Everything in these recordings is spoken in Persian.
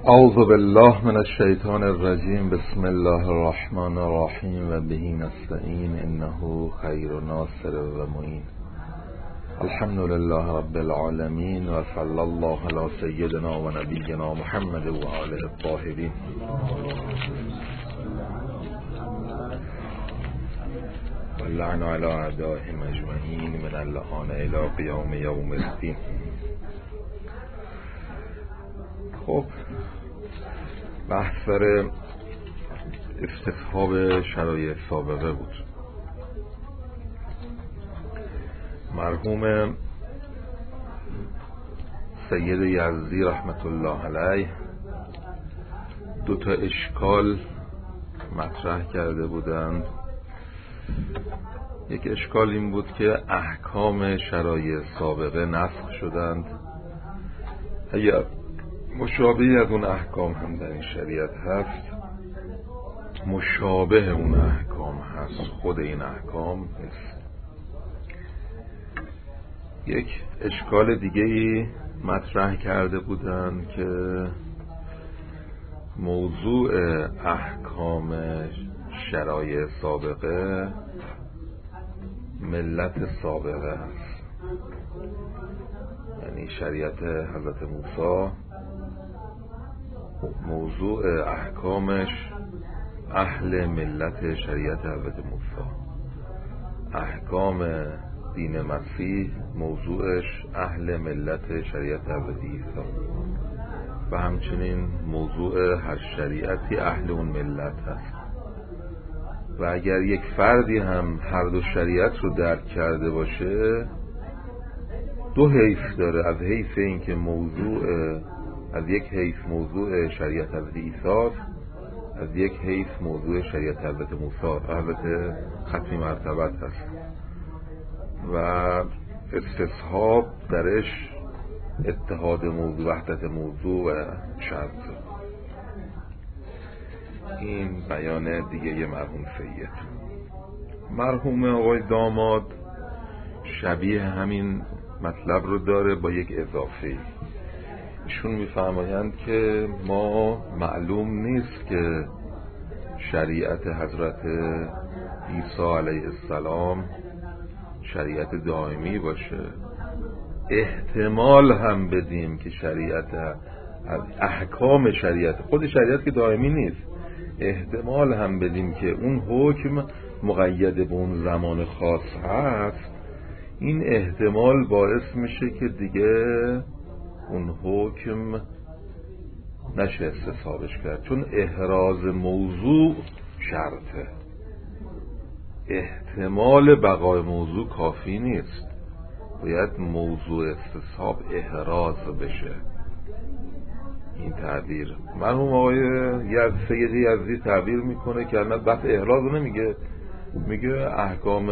اعوذ بالله من الشیطان الرجیم. بسم الله الرحمن الرحیم و به نستعین انه خیر ناصر و معین. الحمد لله رب العالمین و صلی الله علی سیدنا و نبینا محمد و آله الطاهرین. و اللعن علی اعدائهم اجمعین من اللعان الی قیام یوم الدین. خب بحث سر استصحاب شرایط سابقه بود. مرحوم سید یزدی رحمت الله علیه دو تا اشکال مطرح کرده بودند. یک اشکال این بود که احکام شرایط سابقه نسخ شدند. اگر مشابه از اون احکام هم در این شریعت هست، مشابه اون احکام هست، خود این احکام نیست. یک اشکال دیگه‌ای مطرح کرده بودند که موضوع احکام شرایع سابقه ملت سابقه است، یعنی شریعت حضرت موسی موضوع احکامش اهل ملت شریعت حضرت موسی، احکام دین مسیح موضوعش اهل ملت شریعت حضرت عیسی و همچنین موضوع هر شریعتی اهل اون ملت هست. و اگر یک فردی هم هر دو شریعت رو درک کرده باشه، دو حیث داره. از حیث این که از یک حیث موضوع شریعت حضرت عیسی، از یک حیث موضوع شریعت حضرت موسی، حضرت ختمی مرتبت هست و استصحاب درش اتحاد موضوع، وحدت موضوع و شرط. این بیان دیگه مرحوم سید. مرحوم آقای داماد شبیه همین مطلب رو داره با یک اضافه. ایشون میفرمایند که ما معلوم نیست که شریعت حضرت عیسی علیه السلام شریعت دائمی باشه. احتمال هم بدیم که شریعت احکام شریعت خود شریعت که دائمی نیست، احتمال هم بدیم که اون حکم مقید به اون زمان خاص هست. این احتمال باعث میشه که دیگه اون حکم نشه استصحابش کرد، چون احراز موضوع شرطه. احتمال بقای موضوع کافی نیست، باید موضوع استصحاب احراز بشه. این تعبیر مرحوم آقای سید یزدی تعبیر میکنه که البته بحث احراز نمیگه، میگه احکام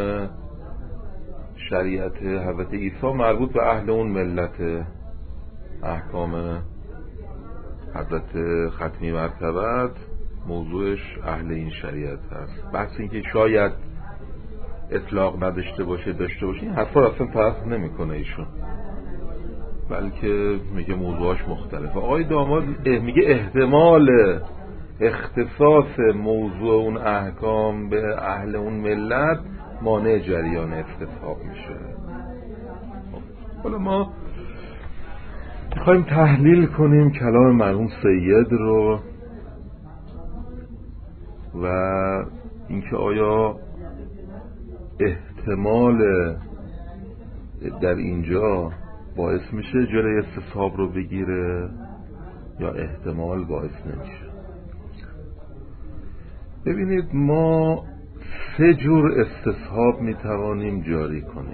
شریعت حضرت عیسی مربوط به اهل اون ملت، احکام حضرت ختمی مرتبت موضوعش اهل این شریعت هست. بحث این که شاید اطلاق نداشته باشه داشته باشه، این حرفا اصلا طرح نمیکنه ایشون، بلکه میگه موضوعاش مختلفه. آقای داماد میگه احتمال اختصاص موضوع اون احکام به اهل اون ملت مانع جریان استصحاب میشه. حالا ما میخوایم تحلیل کنیم کلام مرحوم سید رو و اینکه آیا احتمال در اینجا باعث میشه جلوی استصحاب رو بگیره یا احتمال باعث نمیشه. ببینید، ما 3 جور استصحاب میتوانیم جاری کنیم.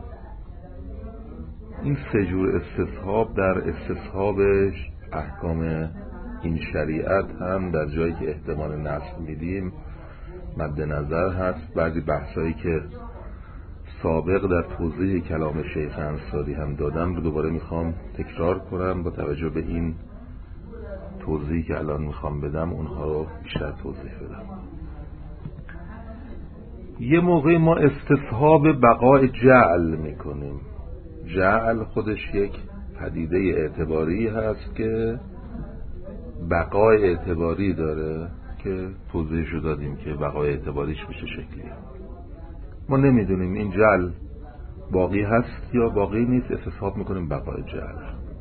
این 3 جور استصحاب در استصحابش احکام این شریعت هم در جایی که احتمال نسخ میدیم مد نظر هست. بعضی بحثایی که سابق در توضیح کلام شیخ انصاری هم دادم رو دوباره میخوام تکرار کنم، با توجه به این توضیحی که الان میخوام بدم اونها رو بیشتر توضیح بدم. یه موقع ما استصحاب بقای جعل میکنیم. جعل خودش یک پدیده اعتباری هست که بقای اعتباری داره که توضیحشو دادیم که بقای اعتباریش به چه شکلیه. ما نمیدونیم این جعل باقی هست یا باقی نیست، استصحاب میکنیم بقای جعل.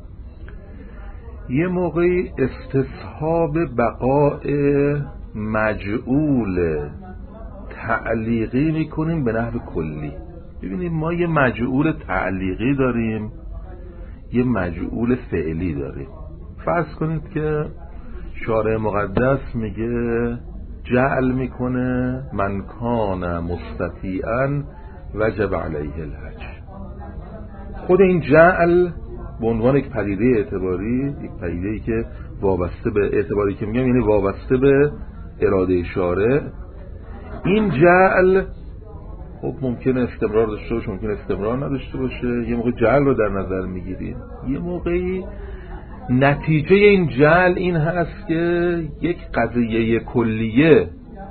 یه موقعی استصحاب بقای مجعول تعلیقی میکنیم به نحو کلی. ببینیم ما یه مجعول تعلیقی داریم، یه مجعول فعلی داریم. فرض کنید که شارع مقدس میگه جعل میکنه من کان مستطیعا وجب علیه الحج. خود این جعل به عنوان یک پدیده اعتباری، یک پدیده‌ای که وابسته به اعتباری که میگم یعنی وابسته به اراده شارع، این جعل خب ممکنه استمرار داشته باشه، ممکنه استمرار نداشته باشه. یه موقع جعل رو در نظر میگیریم، یه موقعی نتیجه این جعل این هست که یک قضیه کلیه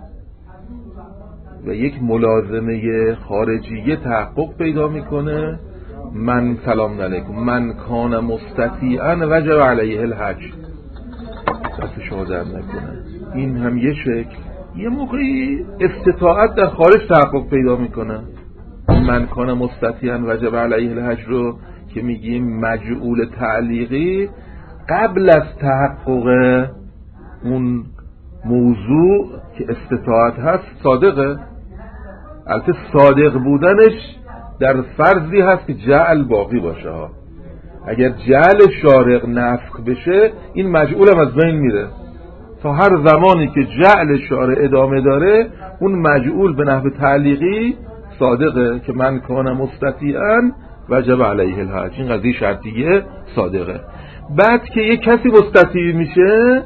و یک ملازمه خارجیه تحقق پیدا میکنه. من سلام علیکم من کان مستطیعا وجب علیه الحج، دست شما در نکنه. این هم یه شکل. یه موقعی استطاعت در خارج تحقق پیدا میکنه. من کان مستطیعا وجب علیه الحج رو که میگیم مجعول تعلیقی قبل از تحقق اون موضوع که استطاعت هست صادقه. البته صادق بودنش در فرضی هست که جعل باقی باشه ها. اگر جعل شارع نفخ بشه این مجعول هم از بین میره. تا هر زمانی که جعل شارع ادامه داره اون مجعول به نحو تعلیقی صادقه که من کان مستطیعا وجب علیه الحج. این قضیه شرطیه صادقه. بعد که یک کسی مستطیع میشه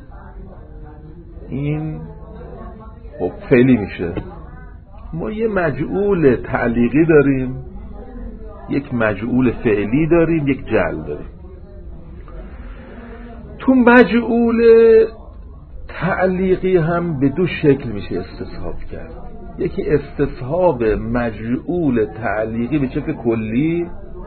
این خب فعلی میشه. ما یه مجعول تعلیقی داریم، یک مجعول فعلی داریم، یک جعل داریم. تو مجعول تعلیقی هم به دو شکل میشه استصحاب کرد. یکی استصحاب مجعول تعلیقی به شکل کلی،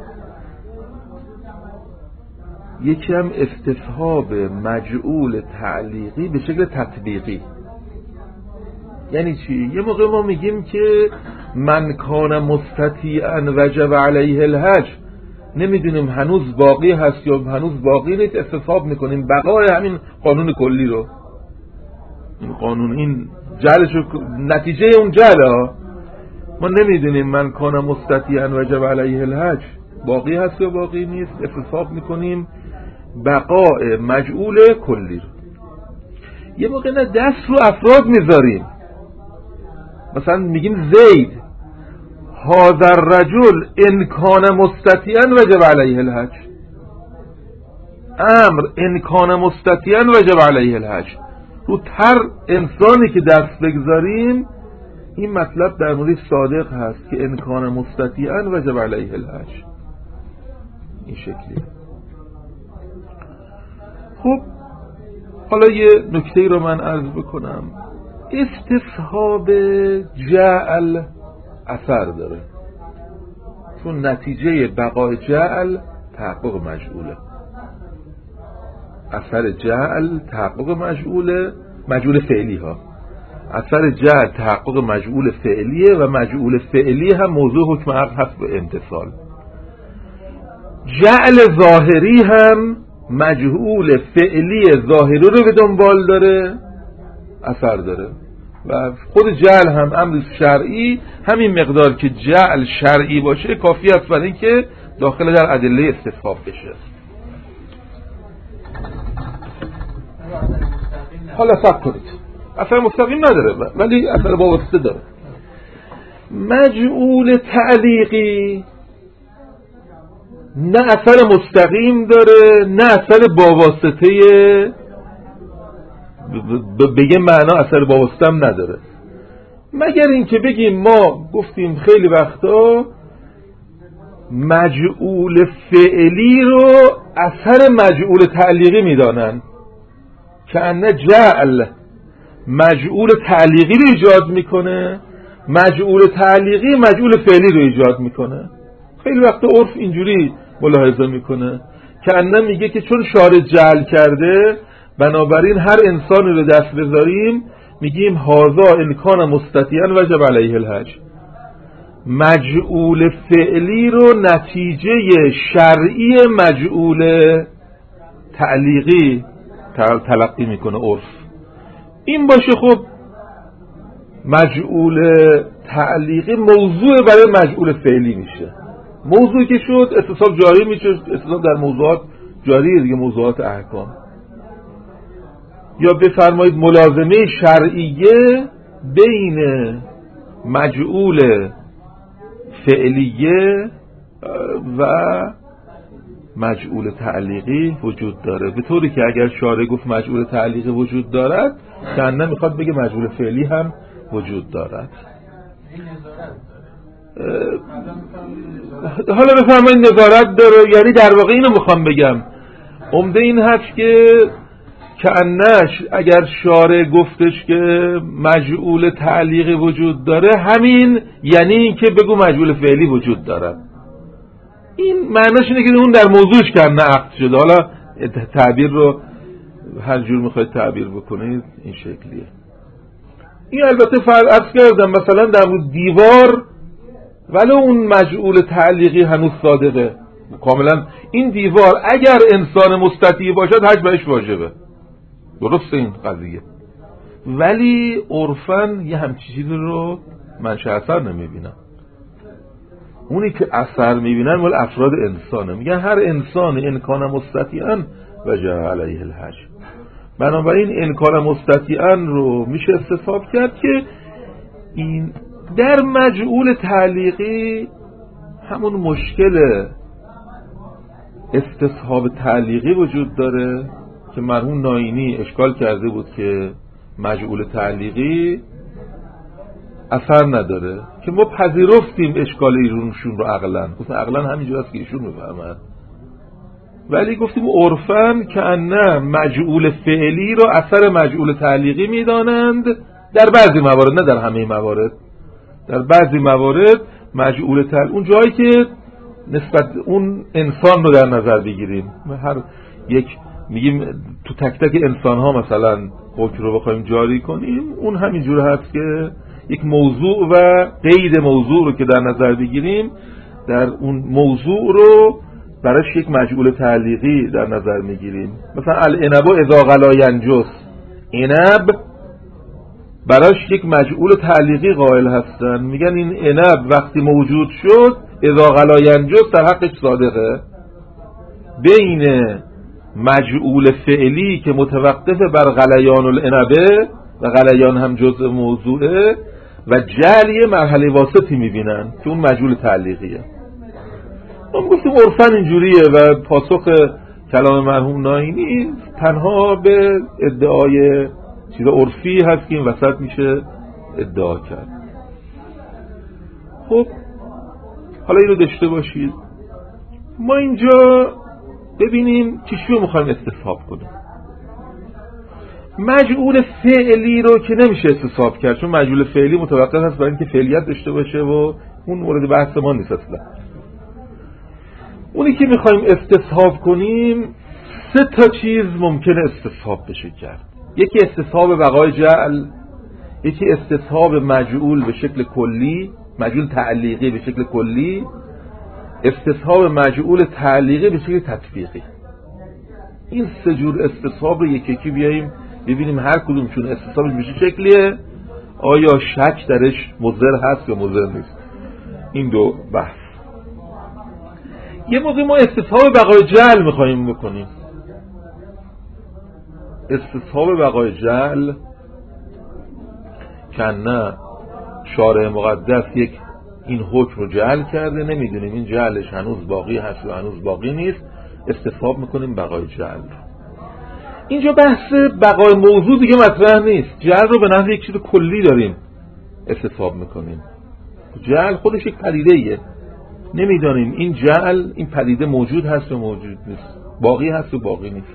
یکی هم استصحاب مجعول تعلیقی به شکل تطبیقی. یعنی چی؟ یه موقع ما میگیم که من کان مستطیعا وجب علیه الحج، نمیدونیم هنوز باقی هست یا هنوز باقی نیست، استصحاب میکنیم بقای همین قانون کلی رو. این قانون این جعلش نتیجه اون جعله. ما نمیدونیم من کان مستطیعا وجب علیه الحج باقی هست یا باقی نیست، استصحاب میکنیم بقای مجعول کلی رو. یه موقع نه دست رو افراد میذاریم، مثلا میگیم زید هذا الرجل ان کان مستطیعا وجب علیه الحج، امر ان کان مستطیعا وجب علیه الحج. رو هر انسانی که دست بگذاریم این مطلب در مورد صادق هست که ان کان مستطیعا وجب علیه الحج. این شکلی. خب حالا یه نکته رو من عرض بکنم. استصحاب جعل اثر داره، چون نتیجه بقای جعل تحقق مجعوله. اثر جعل تحقق مجعول فعلی ها. اثر جعل تحقق مجعول فعلیه و مجعول فعلی هم موضوع حکم عقد هست به امتثال. جعل ظاهری هم مجعول فعلی ظاهری رو به دنبال داره، اثر داره. و خود جعل هم امر شرعی، همین مقدار که جعل شرعی باشه کافی است برای اینکه داخل در ادله استصحاب بشه. حالا صبر کنید، اثر مستقیم نداره ولی اثر وابسته داره. مجعول تعلیقی نه اثر مستقیم داره نه اثر با واسطه، به یه معنا اثر با واسطه هم نداره، مگر اینکه بگیم ما گفتیم خیلی وقتا مجعول فعلی رو اثر مجعول تعلیقی میدانن که انه جعل مجعول تعلیقی رو ایجاد میکنه، مجعول تعلیقی مجعول فعلی رو ایجاد میکنه. خیلی وقتا عرف اینجوری ملاحظه میکنه که انه میگه که چون شارع جعل کرده بنابراین هر انسانی رو دست بذاریم میگیم هذا ان کان مستطیعا وجب علیه الحج. مجعول فعلی رو نتیجه شرعی مجعول تعلیقی تلقی میکنه عرف. این باشه خب مجعول تعلیقی موضوع برای مجعول فعلی میشه. موضوعی که شد استصحاب جاری میشه، استصحاب در موضوعات جاریه دیگه، موضوعات احکام. یا بفرمایید ملازمه شرعیه بین مجعول فعلیه و مجعول تعلیقی وجود داره، به طوری که اگر شارع گفت مجعول تعلیقی وجود دارد کنه میخواد بگه مجعول فعلی هم وجود دارد. حالا بفرمایید نظارت داره، یعنی در واقع اینو میخوام بگم عمده این هست که کأنش اگر شارع گفتش که مجعول تعلیقی وجود داره همین یعنی این که بگو مجعول فعلی وجود دارد. این معناش اینه که اون در موضوعش کنه عقد شده. حالا تعبیر رو هر جور میخواید تعبیر بکنید این شکلیه. این البته فرض کردم مثلا در مورد دیوار ولی اون مجعول تعلیقی هنوز صادقه کاملا. این دیوار اگر انسان مستطیع باشد حج بهش واجبه، درسته این قضیه، ولی عرفاً یه همچین چیزی رو منشأ اثر نمیبینم. اونی که اثر میبینن مال افراد انسانه، میگن هر انسان ان کان مستطیعا وجب علیه الحج. بنابراین ان کان مستطیعا رو میشه استصحاب کرد که این در مجعول تعلیقی همون مشکل استصحاب تعلیقی وجود داره که مرحوم ناینی اشکال کرده بود که مجعول تعلیقی اثر نداره، که ما پذیرفتیم اشکال ایشون رو عقلا همینجور است که ایشون میفهمن، ولی گفتیم عرفاً که نه مجعول فعلی رو اثر مجعول تعلیقی میدانند در بعضی موارد، نه در همه موارد. در بعضی موارد مجعول تعلیقی اون جایی که نسبت اون انسان رو در نظر بگیریم، هر یک میگیم تو تک تک انسان ها مثلا حکم رو بخوایم جاری کنیم، اون همینجور هست که یک موضوع و قید موضوع رو که در نظر بگیریم در اون موضوع رو براش یک مجعول تعلیقی در نظر میگیریم. مثلا العنب اذا غلا ینجس، عنب براش یک مجعول تعلیقی قائل هستن، میگن این عنب وقتی موجود شد اذا غلا ینجس در حقش صادقه. بین مجعول فعلی که متوقف بر غلیان العنبه و غلیان هم جزء موضوعه و جعلی مرحله واسطی میبینن که اون مجعول تعلیقیه. ما گفتیم عرفاً اینجوریه و پاسخ کلام مرحوم ناینی تنها به ادعای چیز عرفی هست که این وسط میشه ادعا کرد. خب حالا اینو داشته باشید ما اینجا ببینیم چیشو میخوایم استصحاب کنیم. مجعول فعلی رو که نمیشه استصحاب کرد چون مجعول فعلی متوقف هست برای اینکه فعلیت داشته باشه و اون مورد بحث ما نیست اصلا. اونی که میخوایم استصحاب کنیم 3 تا چیز ممکنه استصحاب بشه کرد. یکی استصحاب بقای جعل، یکی استصحاب مجعول به شکل کلی، مجعول تعلیقی به شکل کلی، استصحاب مجعول تعلیقی به شکل تطبیقی. این 3 جور استصحاب رو یکی بیاییم ببینیم هر کدومشون استصحابش به چه شکلیه، آیا شک درش مضر هست یا مضر نیست. این دو بحث. یه موقع ما استصحاب بقای جعل میخواییم بکنیم. استصحاب بقای جعل کنه شارع مقدس یک این حکم رو جعل کرده، نمیدونیم این جعلش هنوز باقی هست یا هنوز باقی نیست، استصحاب میکنیم بقای جعل. اینجا بحث بقای موضوع دیگه مطرح نیست، جعل رو به نحو یک چیز کلی داریم استصحاب میکنیم. جعل خودش یک پدیده ایه، نمیدانیم این جعل این پدیده موجود هست و موجود نیست، باقی هست و باقی نیست.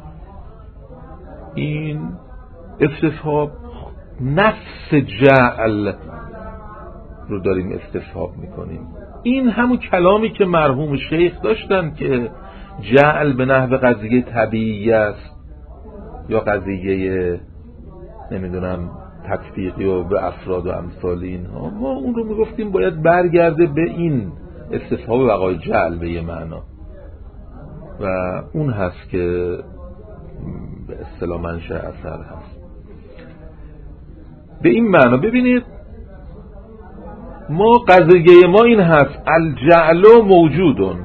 این استصحاب نفس جعل رو داریم استصحاب میکنیم. این همون کلامی که مرحوم شیخ داشتن که جعل به نحو قضیه طبیعی است، یا قضیه نمیدونم تطبیقی و به افراد و امثال اینها، ما اون رو میگفتیم باید برگرده به این استصحاب بقای جعل به یه معنا و اون هست که به اصطلاح منشأ اثر هست. به این معنا ببینید ما قضیه ما این هست الجعل موجودون،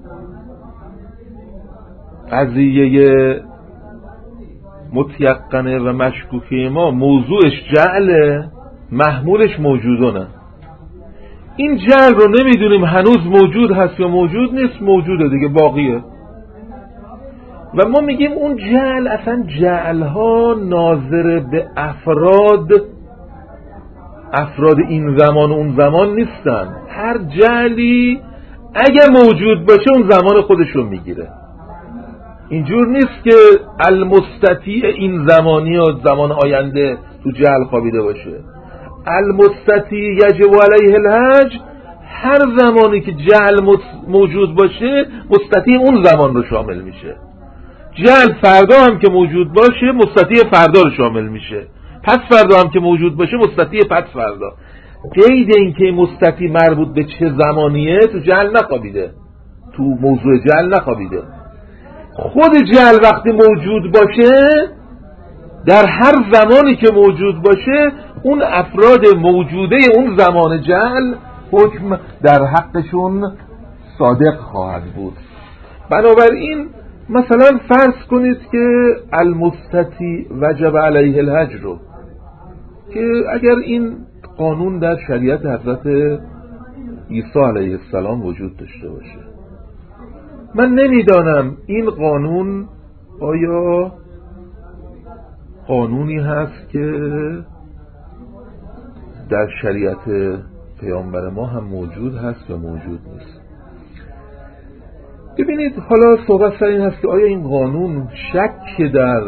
قضیه متیقنه و مشکوکه ما موضوعش جعله، محمولش موجودونه. این جعل رو نمیدونیم هنوز موجود هست یا موجود نیست، موجوده دیگه، باقیه. و ما میگیم اون جعل اصلا جعلها ناظر به افراد این زمان و اون زمان نیستن. هر جعلی اگه موجود باشه اون زمان خودشو میگیره. اینجور نیست که المستطیع این زمانی و زمان آینده تو جعل خوابیده باشه. المستطیع یجب علیه الحج، هر زمانی که جعل موجود باشه مستطیع اون زمان رو شامل میشه. جعل فردا هم که موجود باشه مستطیع فردا رو شامل میشه، پس فردا هم که موجود باشه مستطیع پس فردا. قید این که مستطیع مربوط به چه زمانیه تو جعل نخوابیده، تو موضوع جعل نخوابیده. خود جعل وقتی موجود باشه، در هر زمانی که موجود باشه، اون افراد موجوده اون زمان جعل حکم در حقشون صادق خواهد بود. بنابراین مثلا فرض کنید که المستطیع وجب علیه الحج رو، که اگر این قانون در شریعت حضرت عیسی علیه السلام وجود داشته باشه، من نمیدانم این قانون آیا قانونی هست که در شریعت پیامبر ما هم موجود هست یا موجود نیست. ببینید حالا صحبت سر این هست که آیا این قانون شک در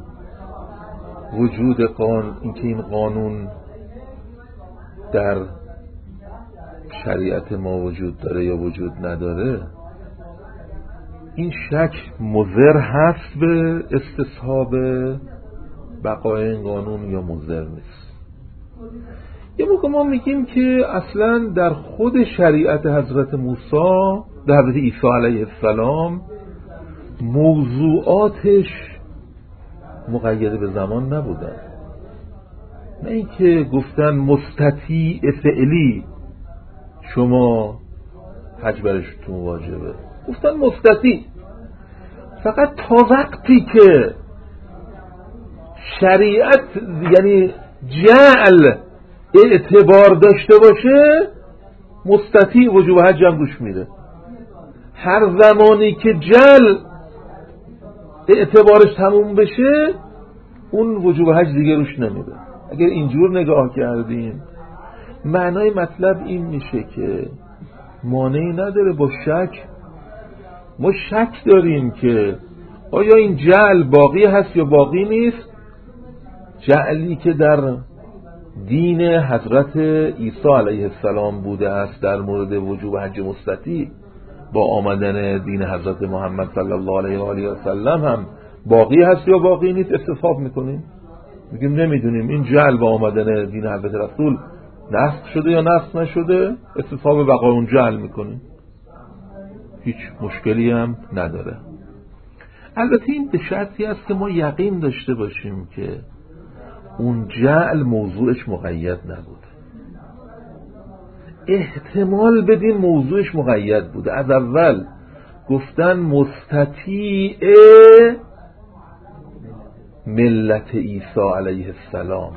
وجود اینکه این قانون در شریعت ما وجود داره یا وجود نداره، این شک مضر هست به استصحاب بقای این قانون یا مضر نیست. یه موقع ما میگیم که اصلا در خود شریعت حضرت موسی، در حضرت عیسی علیه السلام، موضوعاتش مقید به زمان نبودن. نه اینکه گفتن مستطیع فعلی شما حج برشتون واجبه، گفتن مستطیع. فقط تا وقتی که شریعت یعنی جعل اعتبار داشته باشه، مستطیع وجوب حج هم روش میره. هر زمانی که جعل اعتبارش تموم بشه، اون وجوب حج دیگه روش نمیره. اگر اینجور نگاه کردیم، معنای مطلب این میشه که مانعی نداره با شک. ما شک داریم که آیا این جعل باقی هست یا باقی نیست. جعلی که در دین حضرت عیسی علیه السلام بوده است در مورد وجوب حج مستطیع، با آمدن دین حضرت محمد صلی الله علیه و آله و سلم هم باقی هست یا باقی نیست استصحاب میکنیم. میگیم نمیدونیم این جعل با آمدن دین حضرت رسول نسخ شده یا نسخ نشده، استصحاب بقای اون جعل میکنیم، هیچ مشکلی هم نداره. البته این به شرطی است که ما یقین داشته باشیم که اون جعل موضوعش مقید نبود. احتمال بدیم موضوعش مقید بوده. از اول گفتن مستطیع ملت عیسی علیه السلام،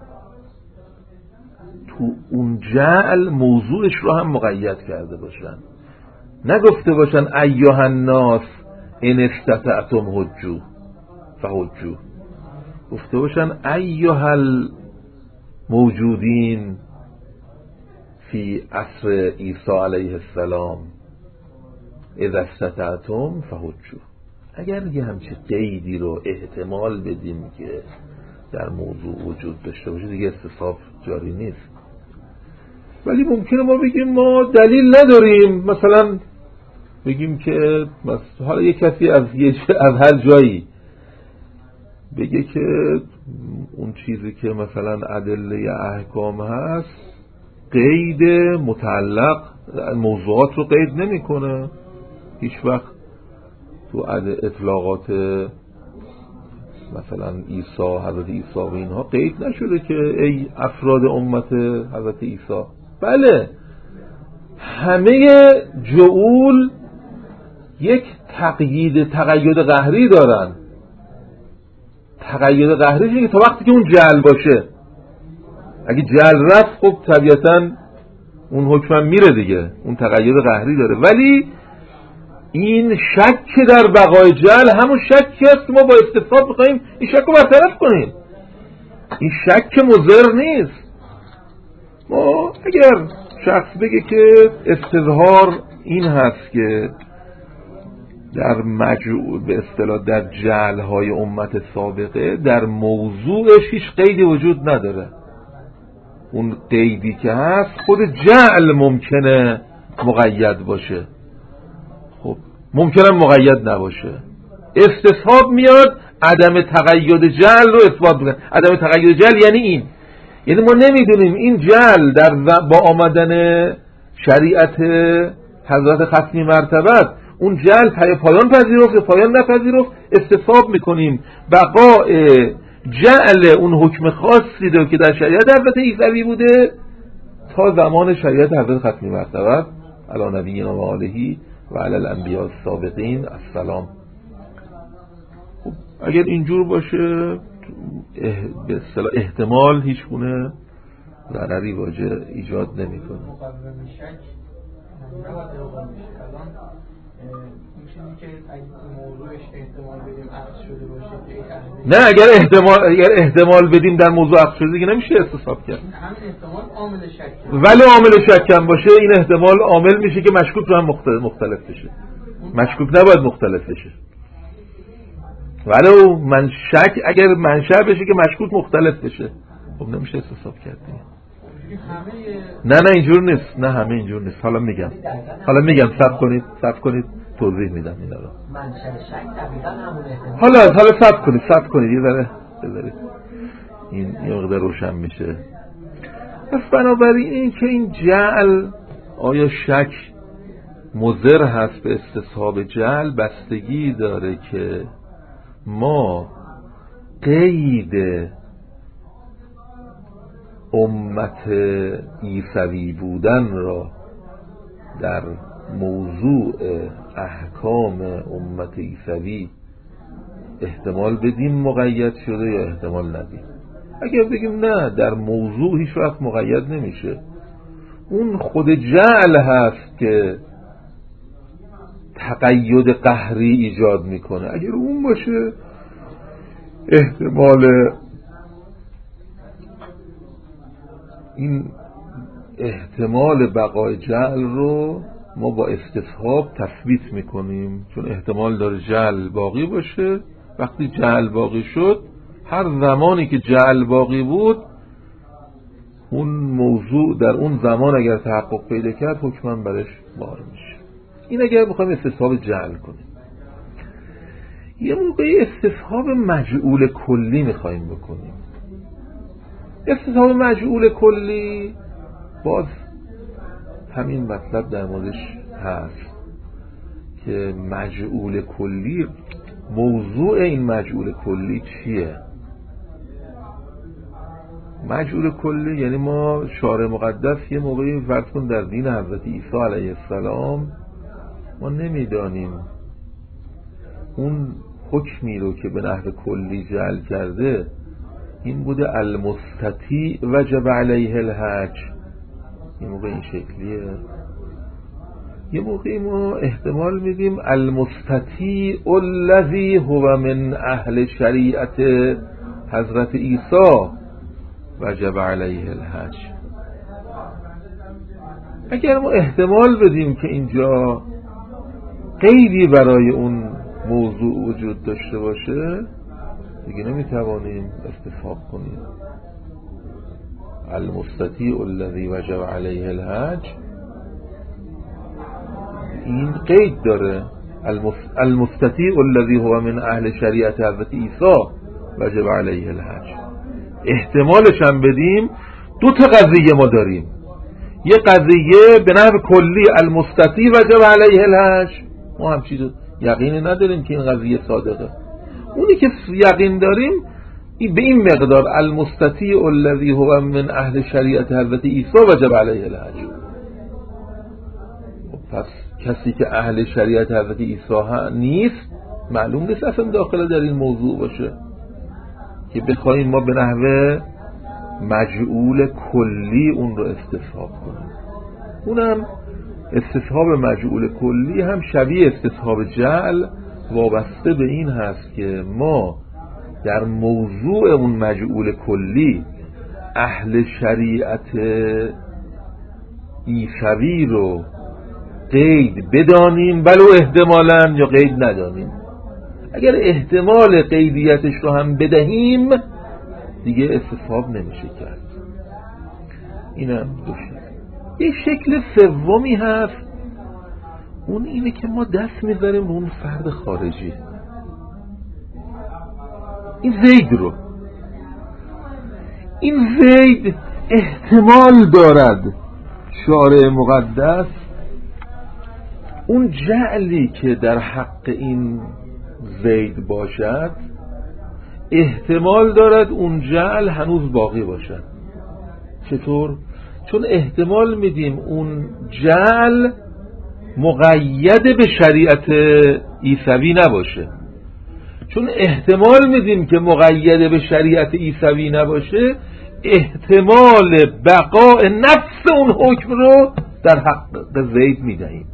تو اون جعل موضوعش رو هم مقید کرده باشن، نگفته باشن ایها الناس ان استطعتم حجوا فحجوا، گفته باشن ایها الموجودین فی عصر عیسی علیه السلام اذا استطعتم فحجوا. اگر یه همچه قیدی رو احتمال بدیم که در موضوع وجود داشته باشه، دیگه استصحاب جاری نیست. ولی ممکنه ما بگیم ما دلیل نداریم، مثلا بگیم که حالا یه کسی از هر جایی بگه که اون چیزی که مثلا ادله احکام هست قید متعلق موضوعات رو قید نمیکنه. هیچ وقت تو اطلاقات مثلا حضرت عیسی و اینها قید نشده که ای افراد امت حضرت عیسی. بله، همه جعول یک تقیید قهری دارن. تقید قهری چیه؟ تا وقتی که اون جعل باشه. اگه جعل رفت خب طبیعتاً اون حکم میره دیگه، اون تقید قهری داره. ولی این شک در بقای جعل همون شکی است که ما با استفاده می‌خوایم این شک رو برطرف کنیم. این شک مضر نیست. ما اگر شخص بگه که استظهار این هست که در به اصطلاح در جعل‌های امت سابقه در موضوعش هیچ قیدی وجود نداره، اون قیدی که هست خود جعل ممکنه مقید باشه، خب ممکنه مقید نباشه. استصحاب میاد عدم تقید جعل رو اثبات میکنه. عدم تقید جعل یعنی یعنی ما نمیدونیم این جعل با آمدن شریعت حضرت ختمی مرتبت اون جعل پایان پذیرفت پایان نپذیرفت. استصحاب میکنیم بقای جعل اون حکم خاصی رو که در شریعت حضرت عیسی بوده تا زمان شریعت حضرت ختمی مرتبت علی نبینا و آله و علی الانبیاء السابقین السلام. خب اگر اینجور باشه به اصطلاح احتمال هیچ گونه ضرری واجه ایجاد نمیکنه. نه، اگر احتمال بدیم در موضوع عقد شده دیگه نمیشه استصحاب کرد. ولی عامل شک هم باشه این احتمال عامل میشه که مشکوک رو هم مختلف بشه. مشکوک نباید مختلف بشه. ولو اگر منشأ بشه که مشکوک مختلف بشه خب نمیشه استصحاب کرد. نه اینجور نیست. نه همه اینجور نیست. حالا میگم صبر کنید توضیح میدم اینا رو. حالا صبر کنید یه ذره بذارید این یه مقدار روشن میشه. پس بنابراین این که این جعل آیا شک مضر هست به استصحاب جعل بستگی داره که ما قید امت عیسوی بودن را در موضوع احکام امت عیسوی احتمال بدیم مقید شده یا احتمال ندیم. اگر بگیم نه در موضوع هیچ وقت مقید نمیشه، اون خود جعل هست که تقید قهری ایجاد میکنه، اگر اون باشه احتمال بقای جعل رو ما با استصحاب تثبیت میکنیم، چون احتمال داره جعل باقی باشه. وقتی جعل باقی شد هر زمانی که جعل باقی بود اون موضوع در اون زمان اگر تحقق پیدا کرد حکماً برش بار میشه. این اگر بخوایم استصحاب جعل کنیم. یه موقعی استصحاب مجعول کلی میخوایم بکنیم. استصحاب مجعول کلی باز همین مطلب در موردش هست که مجعول کلی، موضوع این مجعول کلی چیه؟ مجعول کلی یعنی ما شارع مقدس یه موقعی فرض کن در دین حضرت عیسی علیه السلام ما نمیدانیم اون حکمی رو که به نحو کلی جعل کرده این بوده المستطیع وجب علیه الحج، یه موقع این شکلیه. یه موقعی ما احتمال میدیم المستطیع الذی هو من اهل شریعت حضرت عیسی وجب علیه الحج. اگر ما احتمال بدیم که اینجا قیدی برای اون موضوع وجود داشته باشه دیگه نمیتوانیم استصحاب کنیم. المستطیع الذی وجب علیه الحج این قید داره، المستطیع الذی هو من اهل شریعت حضرت عیسی وجب علیه الحج. احتمالش هم بدیم دو تا قضیه ما داریم، یه قضیه به نحو کلی المستطیع وجب علیه الحج، ما هم چیز یقینی نداریم که این قضیه صادقه. اونی که یقین داریم به این مقدار المستطیع الذی هو من اهل شریعت حضرت عیسی وجب علیه الحج. پس کسی که اهل شریعت حضرت عیسی نیست معلوم نیست اصلا داخل در این موضوع باشه که بخوایم ما به نحو مجعول کلی اون رو استصحاب کنیم. اونم استصحاب مجعول کلی هم شبیه استصحاب جعل وابسته به این هست که ما در موضوع اون مجعول کلی اهل شریعت عیسوی رو قید بدانیم ولو احتمالاً یا قید ندانیم. اگر احتمال قیدیتش رو هم بدهیم دیگه استصحاب نمیشه کرد. اینم دو شکل. یه شکل سومی هست، اون اینه که ما دست میذاریم رو اون فرد خارجی، این زید رو. این زید احتمال دارد شارع مقدس اون جعلی که در حق این زید باشد احتمال دارد اون جعل هنوز باقی باشد. چطور؟ چون احتمال میدیم اون جعل مقید به شریعت عیسوی نباشه. چون احتمال میدیم که مقید به شریعت عیسوی نباشه، احتمال بقاء نفس اون حکم رو در حق زید میدهیم.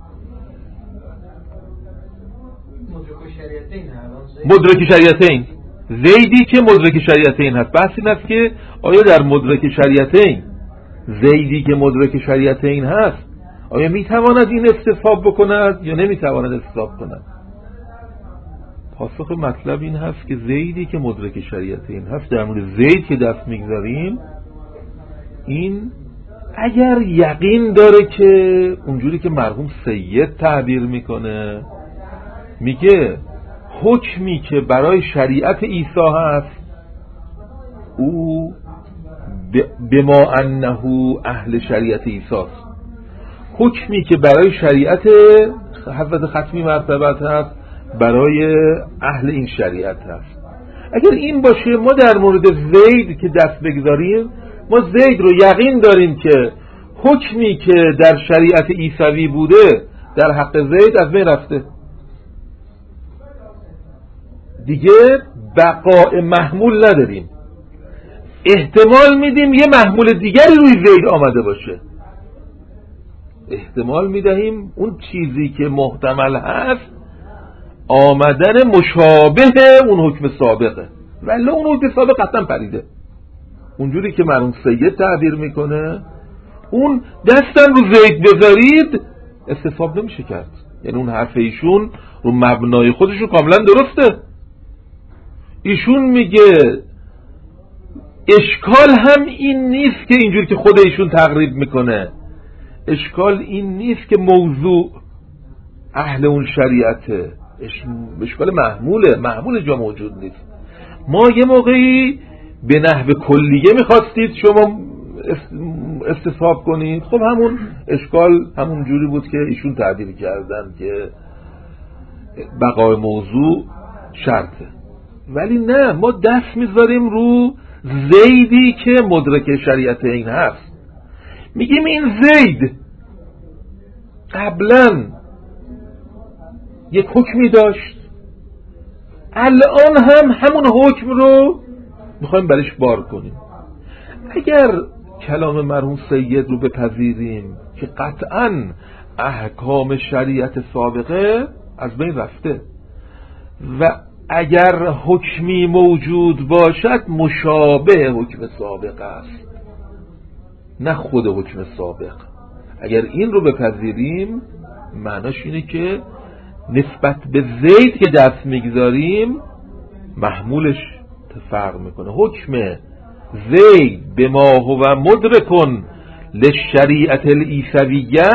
مدرک شریعتین، زیدی که مدرک شریعتین هست. بحث این است که آیا در مدرک شریعتین زیدی که مدرک شریعتین هست آیا میتواند این استصحاب بکند یا نمیتواند استصحاب کند؟ پاسخ مطلب این هست که زیدی که مدرک شریعتین هست، در مورد زید که دست میگذاریم، این اگر یقین داره که اونجوری که مرحوم سید تعبیر میکنه، میگه حکمی که برای شریعت عیسی هست او بما انه اهل شریعت عیسی است، حکمی که برای شریعت حضرت ختمی مرتبت هست برای اهل این شریعت هست. اگر این باشه، ما در مورد زید که دست بگذاریم، ما زید رو یقین داریم که حکمی که در شریعت عیسوی بوده در حق زید از بین رفته، دیگه بقاء محمول نداریم. احتمال میدیم یه محمول دیگری روی زید آمده باشه، احتمال میدهیم اون چیزی که محتمل هست آمدن مشابه اون حکم سابقه، ولی اون حکم سابق قطعا پریده. اونجوری که مرحوم سید تعبیر میکنه، اون دستم رو زید بذارید استصحاب نمیشه کرد. یعنی اون حرف ایشون رو مبنای خودشون کاملا درسته. ایشون میگه اشکال هم این نیست که اینجوری که خود ایشون تقریب میکنه، اشکال این نیست که موضوع اهل اون شریعته، اشکال محمول جا موجود نیست. ما یه موقعی به نحو کلیه میخواستید شما استصحاب کنید، خب همون اشکال همون جوری بود که ایشون تعبیر کردن که بقای موضوع شرطه. ولی نه، ما دست میذاریم رو زیدی که مدرک شریعت این هست. میگیم این زید قبلا یک حکمی داشت، الان هم همون حکم رو میخوایم برش بار کنیم. اگر کلام مرحوم سید رو بپذیریم که قطعاً احکام شریعت سابقه از بین رفته و اگر حکمی موجود باشد مشابه حکم سابق است، نه خود حکم سابق، اگر این رو بپذیریم معناش اینه که نسبت به زید که دست میگذاریم محمولش فرق میکنه. حکم زید به ما هو مدرکن للشریعت العیسویه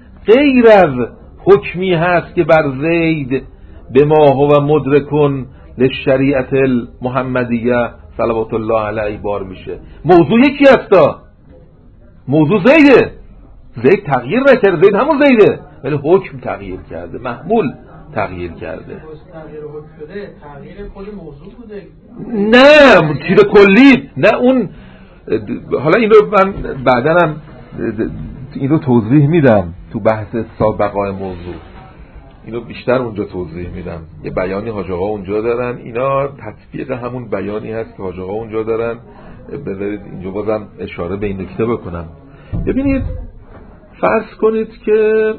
غیر از حکمی هست که بر زید به ما هو مدرکن لشریعت المحمدیه صلوات الله علیه بار میشه. موضوع یکی هستا، موضوع زیده. زید تغییر نکرده، زید همون زیده، ولی حکم تغییر کرده، محمول تغییر کرده. تغییر حکم شده، تغییر کل موضوع بوده. نه چیز کلی، نه اون. حالا این رو من بعداً هم این رو توضیح میدم تو بحث بقای موضوع، اینو بیشتر اونجا توضیح میدم. یه بیانی حاج آقا اونجا دارن، اینا تطبیق همون بیانی هست که حاج آقا اونجا دارن. بذارید اینجا بازم اشاره به این نکته بکنم. ببینید فرض کنید که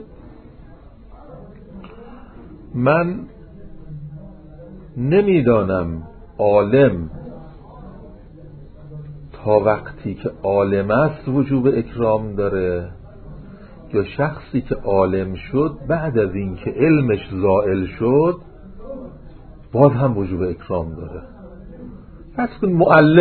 من نمیدانم عالم تا وقتی که عالم است وجوب اکرام داره، یا شخصی که عالم شد بعد از این که علمش زائل شد باز هم وجوب اکرام داره. فرض کن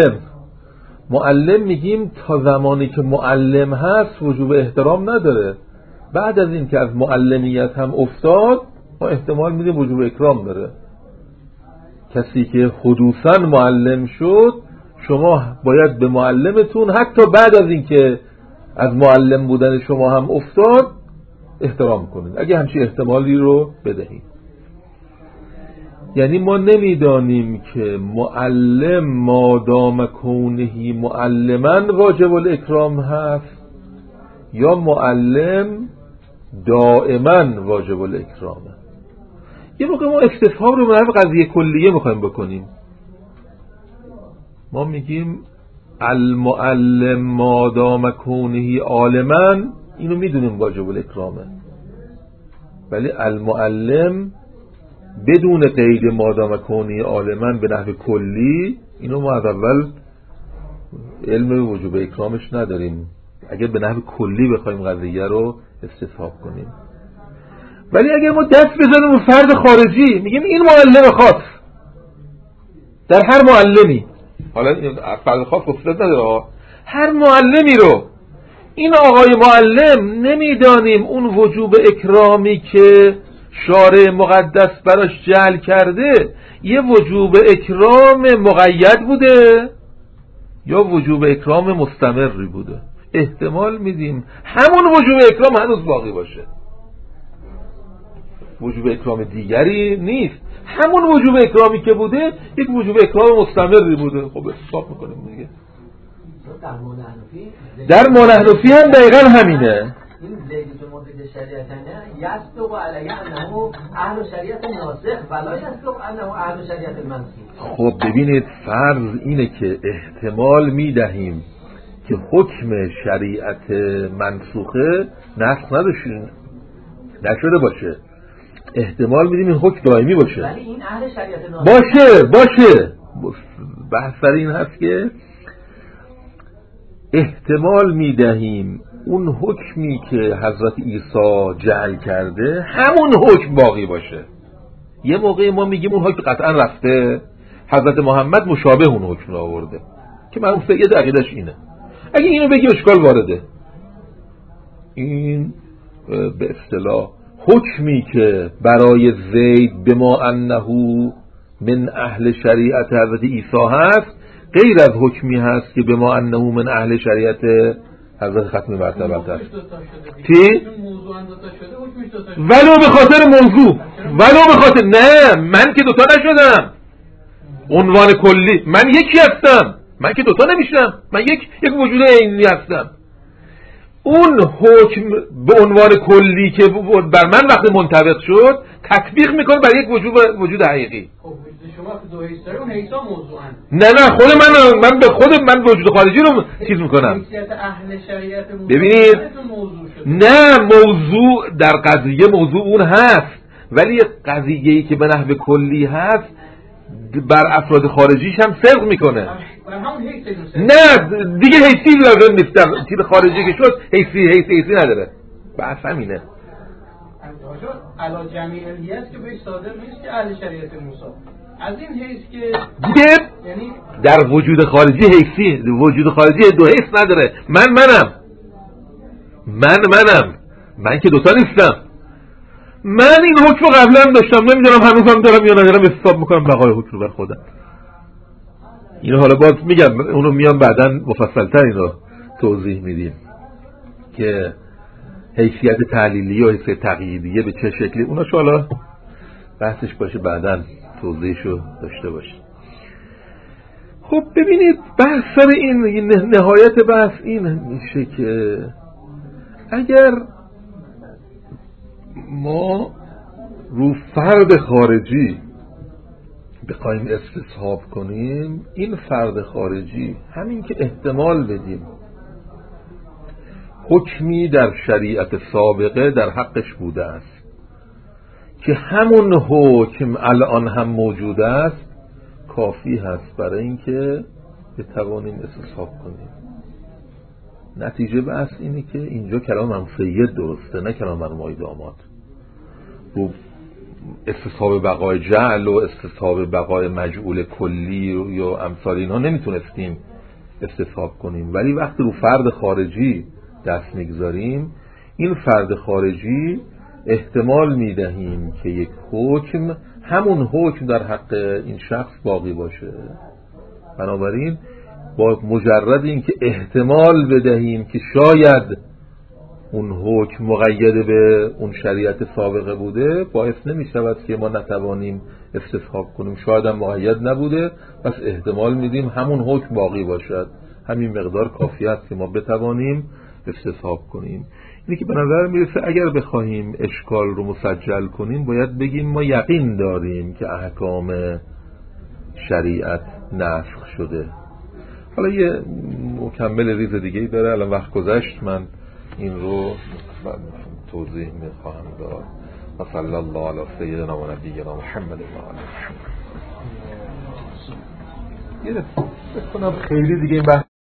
معلم میگیم تا زمانی که معلم هست وجوب احترام نداره، بعد از این که از معلمیت هم افتاد ما احتمال میدیم وجوب اکرام داره. کسی که حدوثاً معلم شد شما باید به معلمتون حتی بعد از این که از معلم بودن شما هم افتاد احترام کنید، اگه همچین احتمالی رو بدهید. یعنی ما نمیدانیم که معلم مادام کونهی معلمن واجب الاکرام هست یا معلم دائما واجب الاکرامه. یه موقع ما استفهام رو به قضیه کلیه میخوایم بکنیم، ما میگیم المعلم مادام کونهی عالما، اینو میدونیم واجب الاکرامه، ولی المعلم بدون قید مادام کونهی عالما به نحو کلی، اینو ما از اول علم وجوب اکرامش نداریم اگر به نحو کلی بخوایم قضیه رو استصحاب کنیم. ولی اگر ما دست بزنیم اون فرد خارجی میگیم این معلم خاص، در هر معلمی، حالا فرد خاص خصوصیت نداره، هر معلمی رو این آقای معلم نمیدانیم اون وجوب اکرامی که شارع مقدس براش جعل کرده یه وجوب اکرام مقید بوده یا وجوب اکرام مستمری بوده. احتمال میدیم همون وجوب اکرام هنوز باقی باشه، وجوب اکرام دیگری نیست، همون وجوب اکرامی که بوده یک وجوب اکرام مستمری بوده. خب حساب میکنیم دیگه. در مانحنفی هم دقیقا همینه. این زیدی که مورد شریعتنه یصدق علیه انه اهل شریعت ناسخ ولا یصدق انه اهل شریعت منسوخ. خب ببینید فرض اینه که احتمال میدهیم که حکم شریعت منسوخه نسخ نشده باشه، احتمال میدیم این حکم دائمی باشه، ولی این اهل شریعت ناسخ باشه. بحث سر این هست که احتمال میدهیم اون حکمی که حضرت عیسی جعل کرده همون حکم باقی باشه. یه موقع ما میگیم اون حکم قطعا رفته، حضرت محمد مشابه اون حکم رو آورده که من سید عقیدش اینه. اگه اینو بگیم اشکال وارده. این به اصطلاح حکمی که برای زید بما انه من اهل شریعت حضرت عیسی هست غیر از حکمی هست که بما انه من اهل شریعت حضرت ختم مرتبه هست. چی؟ ولو به خاطر موضوع، ولو به خاطر، نه من که دوتا نشدم، عنوان کلی من یکی هستم، من که دوتا نمیشم، من یک وجود عینی هستم. اون حکم به عنوان کلی که بر من وقت منطبق شد تطبیق میکنه برای یک وجود حقیقی. خب شما که دو حیث داره اون حیثا موضوعن. نه خود من به خود من وجود خارجی رو چیز میکنم. حیثیت اهل شریعت ببینید نه موضوع در قضیه موضوع اون هست، ولی قضیه‌ای که به نحو کلی هست بر افراد خارجیش هم صدق میکنه. نه دیگه حیثی لازم نیست، در تیر خارجی که شد حیثی نداره. بحث همینه. علا جمعی الهیت که بهش صادر نیست که اهل شریعت موسی از این حیث که دیگه یعنی در وجود خارجی حیثی، وجود خارجی دو حیث نداره. من که دوتا نیستم. من این حکم رو قبلا داشتم، نمیدونم هنوزم دارم یا ندارم، حساب میکنم بقای حکم رو بر خودم. اینو حالا باز میگم، اونو میام بعداً مفصل‌تر اینو توضیح میدیم که حیثیت تعلیلی و حیثیت تقییدیه به چه شکلی، اونا شو حالا بحثش باشه بعداً توضیحشو داشته باشه. خب ببینید بحث سر این نهایت بحث این میشه که اگر ما رو فرد خارجی بخوایم استصحاب کنیم، این فرد خارجی همین که احتمال بدیم حکمی در شریعت سابقه در حقش بوده است که همون حکم الان هم موجود است، کافی هست برای اینکه بتوانیم استصحاب کنیم. نتیجه بحث اینه که اینجا کلام مرحوم سید درسته، نه کلام مرحوم آقای داماد. رو استصحاب بقای جعل و استصحاب بقای مجعول کلی یا امثال اینها نمیتونستیم استصحاب کنیم، ولی وقتی رو فرد خارجی دست میگذاریم، این فرد خارجی احتمال میدهیم که یک حکم همون حکم در حق این شخص باقی باشه. بنابراین با مجرد این که احتمال بدهیم که شاید اون حکم مقید به اون شریعت سابقه بوده، باعث نمی شود که ما نتوانیم استصحاب کنیم. شاید هم مقید نبوده، پس احتمال میدیم همون حکم باقی باشد. همین مقدار کافی است که ما بتوانیم استصحاب کنیم. اینه که به نظر میرسه اگر بخواهیم اشکال رو مسجل کنیم، باید بگیم ما یقین داریم که احکام شریعت نسخ شده. حالا یه مکمل ریز دیگه‌ای داره، الان وقت گذشت، من این رو توضیح میخواهم داد. و صلی الله علی سیدنا و نبینا محمد و آله محمد. یه بکنم خیلی دیگه این بحث